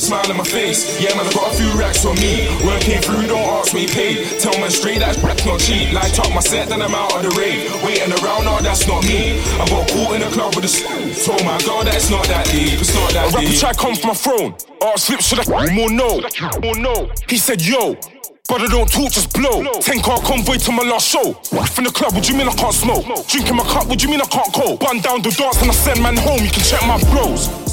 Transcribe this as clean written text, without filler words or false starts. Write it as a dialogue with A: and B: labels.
A: smile in my face. Yeah, man, I got a few racks on me. Working through, don't ask me paid. Tell man straight that's not cheap. Light up my set, then I'm out of the rave. Waiting around, no, that's not me. I got caught in the club with a told my girl that's not that deep. It's not that deep. A rapper try come from my throne. Ask flip, should I more no? More no. He said, yo. Brother, don't talk, just blow. 10-car convoy to my last show. From the club, what do you mean I can't smoke? Drinking my cup, what do you mean I can't go? Bun down the dance and I send man home, you can check my bros.